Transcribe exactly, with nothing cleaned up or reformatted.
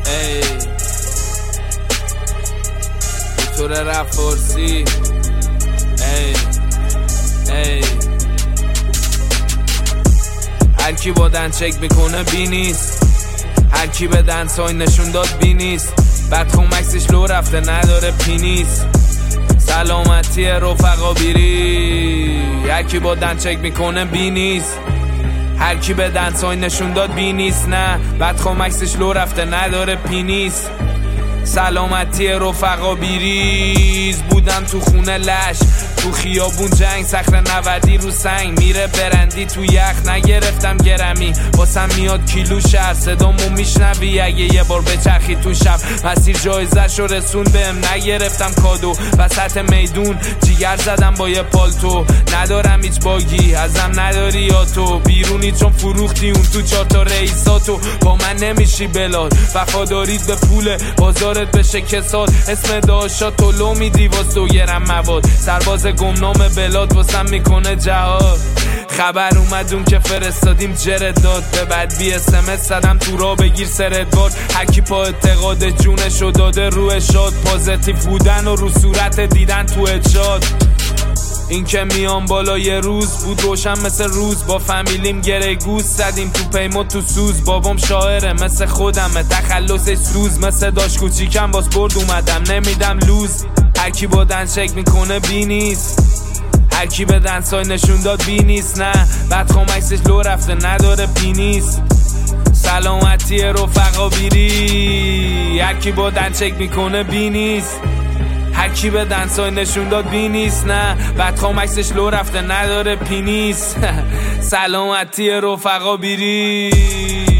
ای طور رفت فرسی ای ای هر کی با دن چک بکنه بی نیست، هر کی به دنسای نشون داد بی نیست، بعد خمکسش لو رفته نداره پینیست. سلامتی رفقا بیری، هر کی با دن چک میکنه بی نیست، هر کی به دنسای نشون داد بی نیست، نه بعد خمکسش لو رفته نداره پینیست. سلامتی رفقا بیریز، بودم تو خونه لش، تو خیابون جنگ، صخره نودی رو سنگ، میره برندی تو یخ، نگرفتم گرمی واسم میاد کیلو شهر، صدامو میشنوی اگه یه بار بچرخی تو شب، مسیر جایزش رو رسون بهم، نگرفتم کادو وسط میدون، جیگر زدم با یه پالتو، ندارم هیچ باگی ازم نداری یا تو بیرونی چون فروختی اون تو چهار تا رئیساتو، با من نمیشی بلاد، وفادارید به پول بازارت بشه کساد، اسم داشا تو لو میدی واس دو گرم مواد، سرباز گمنام بلاد واسم میکنه جهاد، خبر اومد اون که فرستادیم جرد داد، به بعد بی اس ام اس زدم تو را بگیر سرت باد، هرکی پا اعتقاد جونشو داده روی شاد، پازیتیو بودن و رو صورت دیدن تو اجاد، این که میام بالا یه روز بود روشن مثل روز، با فامیلیم گره گوز زدیم تو پیما تو سوز، بابام شاعره مثل خودمه تخلصش سوز، مثل داشت کوچیکم باز برد اومدم نمیدم لوز، هر کی با دن چک میکنه بی نیست، هر کی به دنسای نشون داد بی نیست، نه بعد خمکسش لو رفته نداره پینیست. سلامتی رفقا بیری، هر کی با دن چک میکنه بی نیست، هر کی به دنسای نشون داد بی نیست، نه بعد خمکسش لو رفته نداره پینیست. سلامتی رفقا بیری.